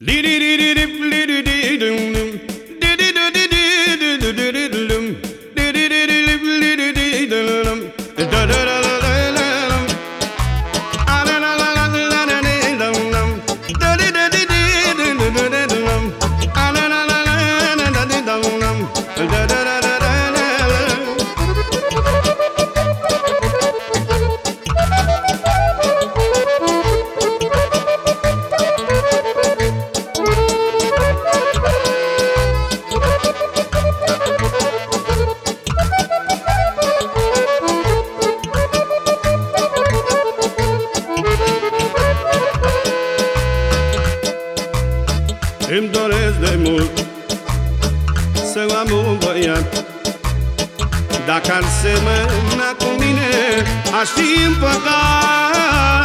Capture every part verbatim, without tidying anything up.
Îmi doresc de mult să am un băiat. Dacă ar semăna cu mine, aș fi împăcat.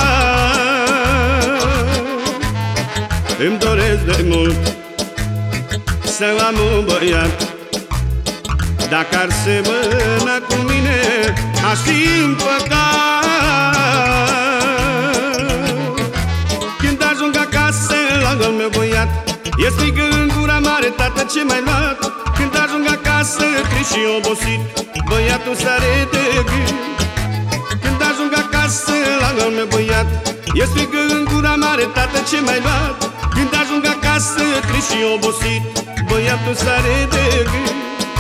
Îmi doresc de mult să am un băiat. Dacă ar semăna cu mine, aș fi împăcat. Când ajung acasă lângă-l meu băiat, e strigă în gura mare: tată, ce m-ai luat? Când ajung acasă trist și obosit, băiatul sare de gând. Când ajung acasă lângă-l meu băiat, e strigă în gura mare: tată, ce m-ai luat? Când ajung acasă trist și obosit, băiatul sare de gând.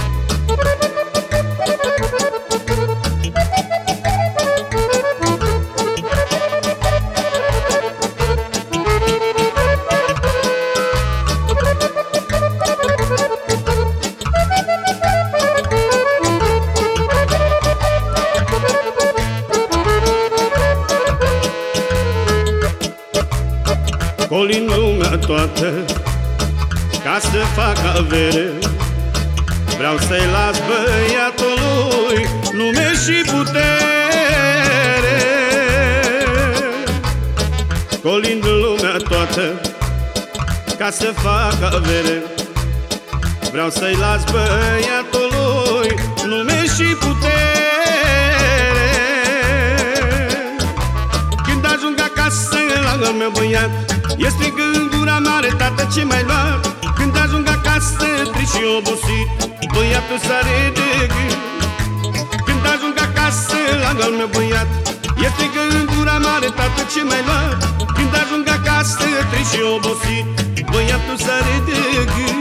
Coli în lumea toată ca să fac avere, vreau să-i las băiatului lume și putere. Coli în lumea toată ca să fac avere, vreau să-i las băiatului lume și putere. Când ajung acasă lângă-l meu băiat, e strigă în gura mare: tată, ce m-ai luat? Când ajung acasă trist și obosit, băiatul sare de gând. Când ajung acasă lângă-l meu băiat, e strigă în gura mare: tată, ce m-ai luat? Când ajung acasă trist și obosit, băiatul sare de gând.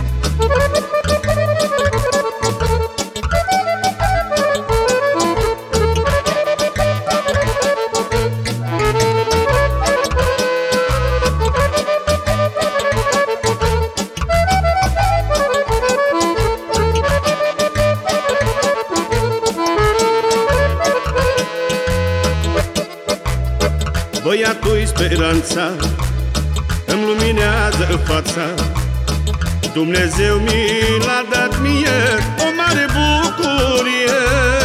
Băiatul-i speranța, îmi luminează fața. Dumnezeu mi l-a dat mie o mare bucurie.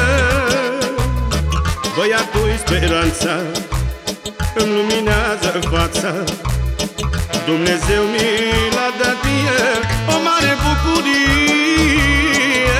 Băiatul-i speranța, îmi luminează fața. Dumnezeu mi l-a dat mie o mare bucurie.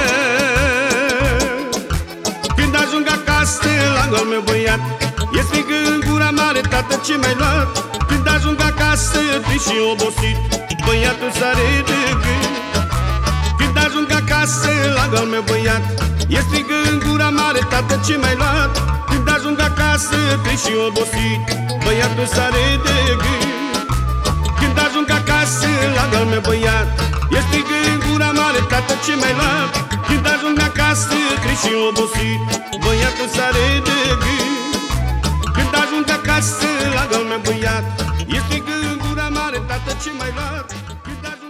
Când ajung acasă lângă-l meu băiat, e strigă în gura mare: tată, ce m-ai luat? Când ajung acasă trist și obosit, băiatul sare de gând. Când ajung acasă lângă-l meu băiat, e strigă în gura mare: tată, ce m-ai luat? Când ajung acasă trist și obosit, băiatul sare de gând. Când ajung acasă lângă-l meu băiat, e strigă în gura mare: tată, ce m-ai luat? Când ajung acasă trist și obosit, băiatul sare de gând. Când ajung acasă lângă-l meu băiat, e strigă în gura mare: tată, ce m-ai luat? Când